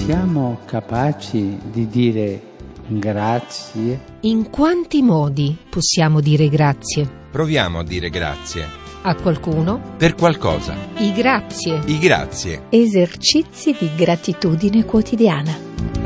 Siamo capaci di dire grazie? In quanti modi possiamo dire grazie? Proviamo a dire grazie. A qualcuno? Per qualcosa. I grazie. I grazie. Esercizi di gratitudine quotidiana.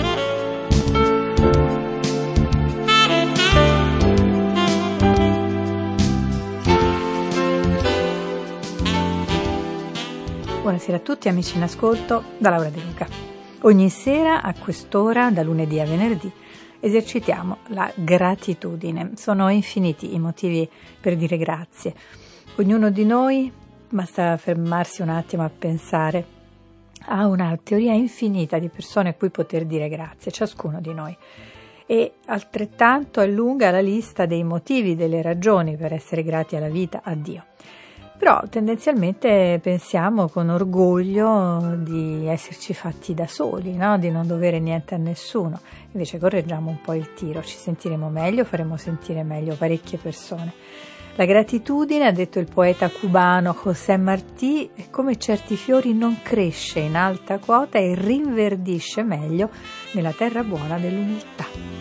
Buonasera a tutti amici in ascolto da Laura De Luca. Ogni sera a quest'ora, da lunedì a venerdì, esercitiamo la gratitudine. Sono infiniti i motivi per dire grazie. Ognuno di noi, basta fermarsi un attimo a pensare, ha una teoria infinita di persone a cui poter dire grazie, ciascuno di noi. E altrettanto è lunga la lista dei motivi, delle ragioni per essere grati alla vita, a Dio. Però tendenzialmente pensiamo con orgoglio di esserci fatti da soli, no? Di non dovere niente a nessuno. Invece correggiamo un po' il tiro, ci sentiremo meglio, faremo sentire meglio parecchie persone. La gratitudine, ha detto il poeta cubano José Martí, è come certi fiori, non cresce in alta quota e rinverdisce meglio nella terra buona dell'umiltà.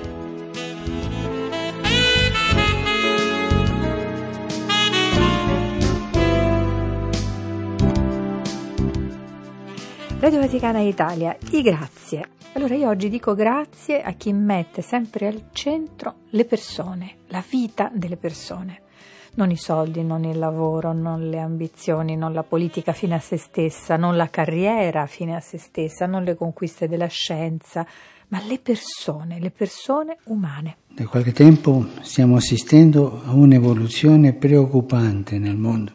Radio Vaticana Italia, i grazie. Allora io oggi dico grazie a chi mette sempre al centro le persone, la vita delle persone. Non i soldi, non il lavoro, non le ambizioni, non la politica fine a se stessa, non la carriera fine a se stessa, non le conquiste della scienza, ma le persone umane. Da qualche tempo stiamo assistendo a un'evoluzione preoccupante nel mondo.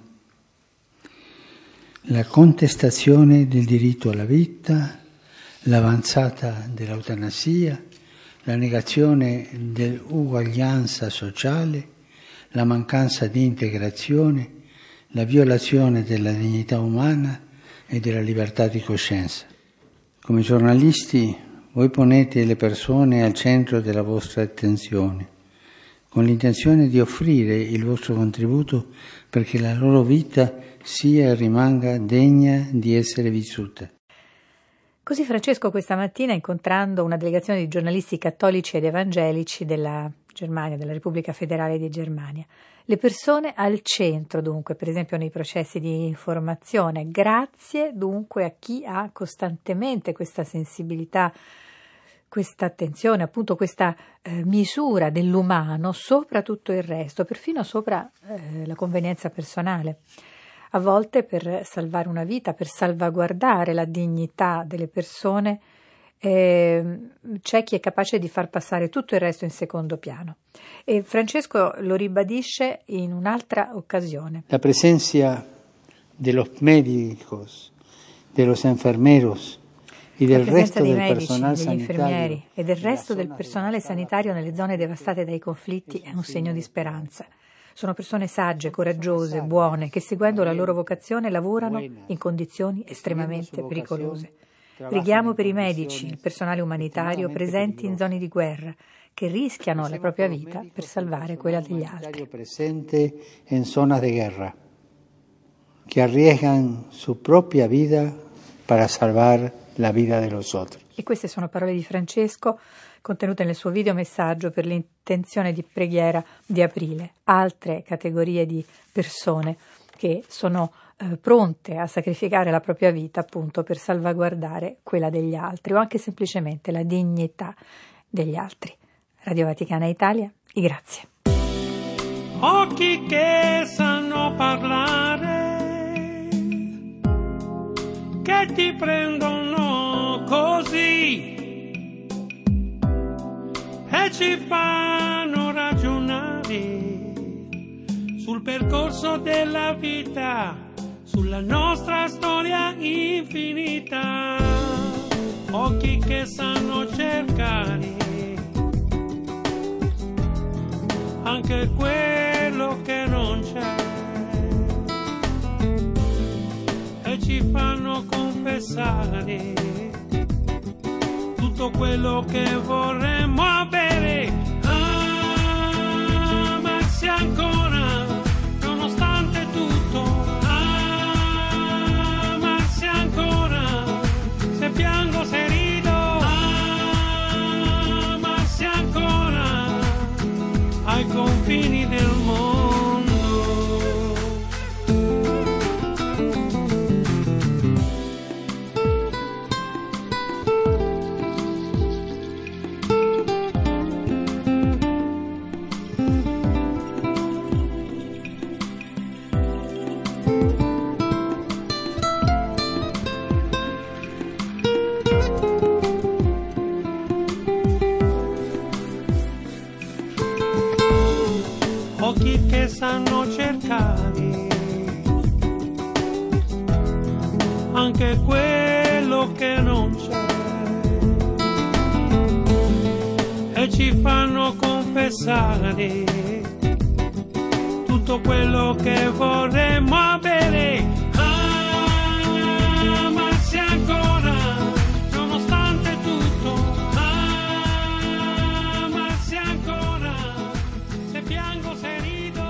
La contestazione del diritto alla vita, l'avanzata dell'eutanasia, la negazione dell'uguaglianza sociale, la mancanza di integrazione, la violazione della dignità umana e della libertà di coscienza. Come giornalisti voi ponete le persone al centro della vostra attenzione, con l'intenzione di offrire il vostro contributo perché la loro vita sia e rimanga degna di essere vissuta. Così Francesco questa mattina, incontrando una delegazione di giornalisti cattolici ed evangelici della Germania, della Repubblica Federale di Germania. Le persone al centro, dunque, per esempio nei processi di informazione. Grazie dunque a chi ha costantemente questa sensibilità, questa attenzione, appunto questa misura dell'umano sopra tutto il resto, perfino sopra la convenienza personale. A volte per salvare una vita, per salvaguardare la dignità delle persone, c'è chi è capace di far passare tutto il resto in secondo piano. E Francesco lo ribadisce in un'altra occasione. La presencia de los médicos, de los enfermeros e del resto del personale degli infermieri e del resto del personale sanitario nelle zone devastate dai conflitti è un segno di speranza. Sono persone sagge, coraggiose, buone, che seguendo la loro vocazione lavorano in condizioni estremamente pericolose. Preghiamo per i medici, il personale umanitario presenti in zone di guerra, che rischiano la propria vita per salvare quella degli altri. Presente in zona di guerra, che arriesgan su propria vita per salvare la vita degli altri. E queste sono parole di Francesco contenute nel suo videomessaggio per l'intenzione di preghiera di aprile. Altre categorie di persone che sono pronte a sacrificare la propria vita appunto per salvaguardare quella degli altri o anche semplicemente la dignità degli altri. Radio Vaticana Italia, i grazie. Occhi che sanno parlare, che ti prendono così e ci fanno ragionare sul percorso della vita, sulla nostra storia infinita. Occhi che sanno cercare anche quello che non c'è e ci fanno confessare tutto quello che vorremmo avere. Amarsi ancora nonostante tutto, amarsi ancora se piango, se rido anche quello che non c'è, e ci fanno confessare tutto quello che vorremmo avere. Amarsi ancora nonostante tutto, amarsi ancora se piango, se rido.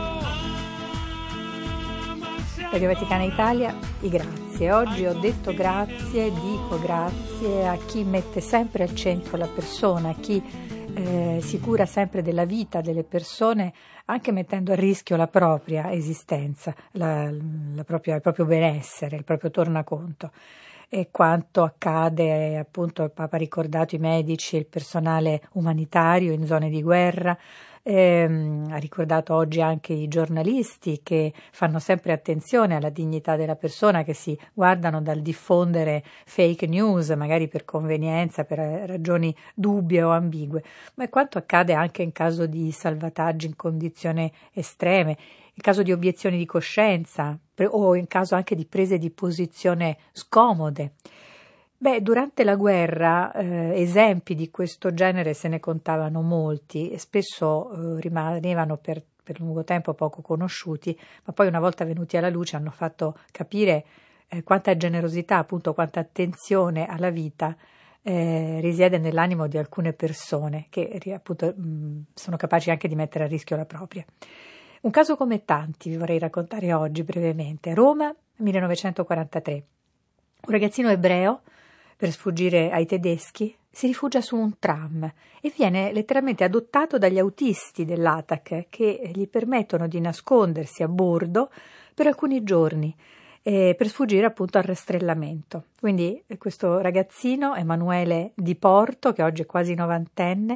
Radio Vaticana Italia, i grazie. Oggi ho detto grazie, dico grazie a chi mette sempre al centro la persona, a chi si cura sempre della vita delle persone, anche mettendo a rischio la propria esistenza, il proprio benessere, il proprio tornaconto. E quanto accade, appunto, il Papa ha ricordato i medici e il personale umanitario in zone di guerra, ha ricordato oggi anche i giornalisti che fanno sempre attenzione alla dignità della persona, che si guardano dal diffondere fake news, magari per convenienza, per ragioni dubbie o ambigue, ma quanto accade anche in caso di salvataggi in condizioni estreme, in caso di obiezioni di coscienza o in caso anche di prese di posizione scomode. Durante la guerra esempi di questo genere se ne contavano molti e spesso rimanevano per lungo tempo poco conosciuti, ma poi una volta venuti alla luce hanno fatto capire quanta generosità, appunto quanta attenzione alla vita risiede nell'animo di alcune persone che appunto sono capaci anche di mettere a rischio la propria. Un caso come tanti vi vorrei raccontare oggi brevemente. Roma, 1943. Un ragazzino ebreo, per sfuggire ai tedeschi, si rifugia su un tram e viene letteralmente adottato dagli autisti dell'ATAC, che gli permettono di nascondersi a bordo per alcuni giorni per sfuggire appunto al rastrellamento. Quindi questo ragazzino, Emanuele Di Porto, che oggi è quasi novantenne,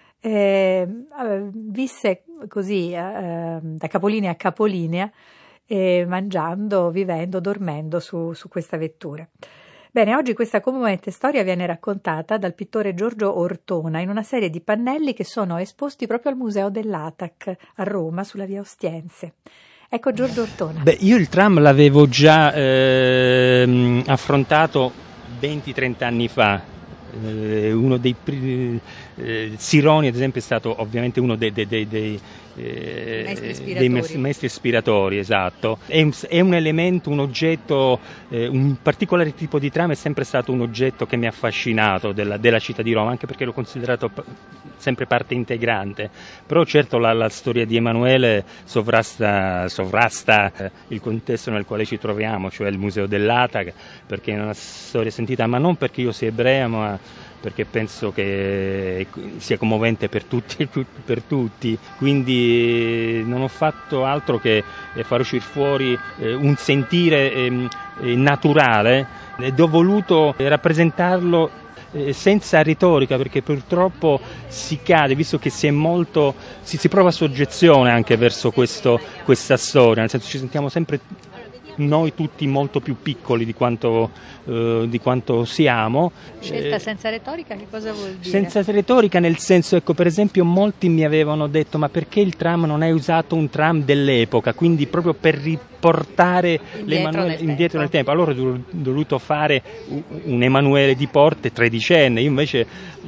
visse così da capolinea a capolinea, mangiando, vivendo, dormendo su questa vettura. Bene, oggi questa commovente storia viene raccontata dal pittore Giorgio Ortona in una serie di pannelli che sono esposti proprio al Museo dell'ATAC a Roma, sulla via Ostiense. Ecco Giorgio Ortona. Io il tram l'avevo già affrontato 20-30 anni fa. Uno dei Sironi, ad esempio, è stato ovviamente uno dei maestri ispiratori, esatto. È un elemento, un oggetto, un particolare tipo di tram è sempre stato un oggetto che mi ha affascinato della città di Roma, anche perché l'ho considerato sempre parte integrante. Però certo la storia di Emanuele sovrasta il contesto nel quale ci troviamo, cioè il Museo dell'ATAC, perché è una storia sentita, ma non perché io sia ebrea, ma perché penso che sia commovente per tutti, quindi non ho fatto altro che far uscire fuori un sentire naturale ed ho voluto rappresentarlo senza retorica, perché purtroppo si cade, visto che si prova soggezione anche verso questa storia, nel senso ci sentiamo sempre noi tutti molto più piccoli di quanto siamo. Scelta senza retorica, che cosa vuol dire? Senza retorica nel senso, ecco, per esempio molti mi avevano detto: ma perché il tram non hai usato un tram dell'epoca, quindi proprio per riportare l'Emanuele indietro nel tempo. Allora ho dovuto fare un Emanuele Di Porto tredicenne. Io invece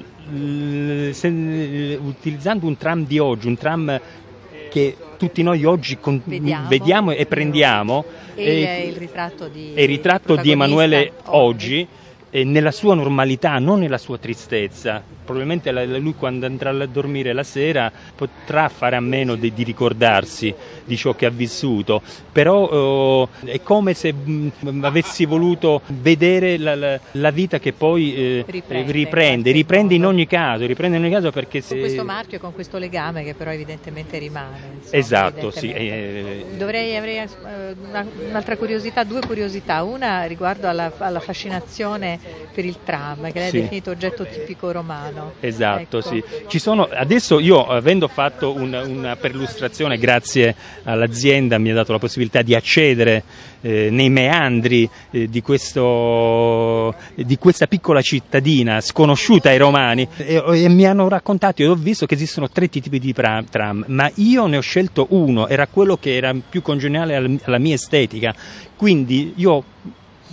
utilizzando un tram di oggi, un tram che tutti noi oggi vediamo e prendiamo, il ritratto di Emanuele oggi, nella sua normalità, non nella sua tristezza. Probabilmente lui, quando andrà a dormire la sera, potrà fare a meno di ricordarsi di ciò che ha vissuto, però è come se avessi voluto vedere la vita che poi riprende in ogni caso, perché con questo marchio e con questo legame che però evidentemente rimane. Insomma, esatto, sì. Avrei un'altra curiosità, due curiosità. Una riguardo alla fascinazione per il tram, che lei ha definito oggetto tipico romano. Esatto, ecco. sì. Ci sono, adesso io, avendo fatto una perlustrazione, grazie all'azienda, mi ha dato la possibilità di accedere nei meandri di questa piccola cittadina sconosciuta ai romani, e mi hanno raccontato, io ho visto che esistono 3 tipi di tram, ma io ne ho scelto uno, era quello che era più congeniale alla mia estetica, quindi io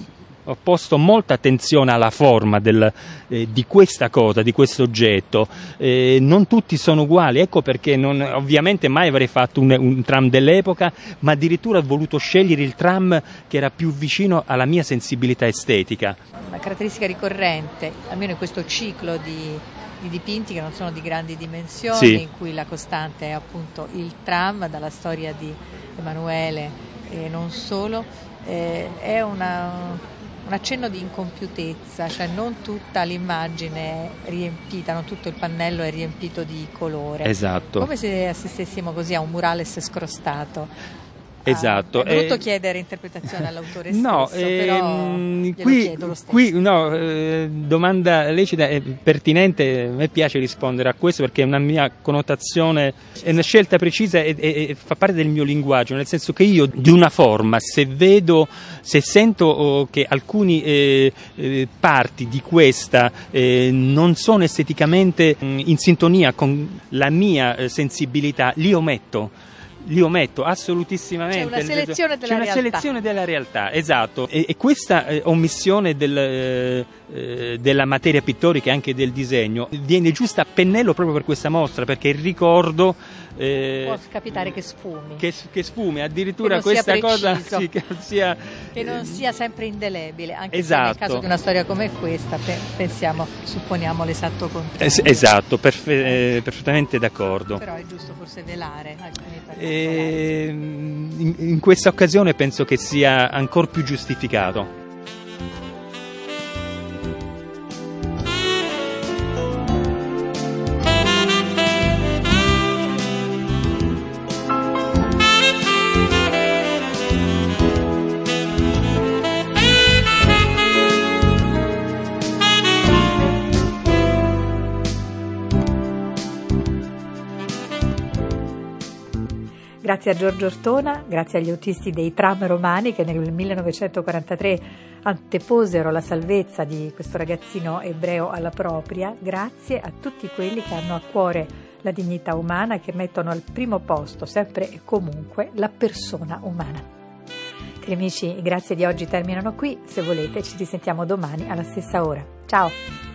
ho posto molta attenzione alla forma di questa cosa, di questo oggetto. Non tutti sono uguali, ecco perché ovviamente mai avrei fatto un tram dell'epoca, ma addirittura ho voluto scegliere il tram che era più vicino alla mia sensibilità estetica. Una caratteristica ricorrente, almeno in questo ciclo di dipinti che non sono di grandi dimensioni, sì, in cui la costante è appunto il tram, dalla storia di Emanuele e non solo, è un accenno di incompiutezza, cioè non tutta l'immagine è riempita, non tutto il pannello è riempito di colore. Esatto. Come se assistessimo così a un murales scrostato. Esatto. È voluto chiedere interpretazione all'autore stesso, no, però chiedo lo stesso. Qui domanda lecita e pertinente, a me piace rispondere a questo perché è una mia connotazione, è una scelta precisa e fa parte del mio linguaggio, nel senso che io di una forma, se sento che alcuni parti di questa non sono esteticamente in sintonia con la mia sensibilità, li ometto assolutissimamente. C'è una selezione della realtà. Selezione della realtà, esatto. E questa omissione della materia pittorica e anche del disegno viene giusta a pennello proprio per questa mostra, perché il ricordo può capitare che sfumi. Che sfumi, addirittura che questa cosa che non sia sempre indelebile, anche esatto, se nel caso di una storia come questa supponiamo l'esatto contrario. Esatto, perfettamente d'accordo. Però è giusto forse velare alcuni particolari. In questa occasione penso che sia ancora più giustificato. Grazie a Giorgio Ortona, grazie agli autisti dei tram romani che nel 1943 anteposero la salvezza di questo ragazzino ebreo alla propria, grazie a tutti quelli che hanno a cuore la dignità umana e che mettono al primo posto, sempre e comunque, la persona umana. Cari amici, i grazie di oggi terminano qui, se volete ci risentiamo domani alla stessa ora. Ciao!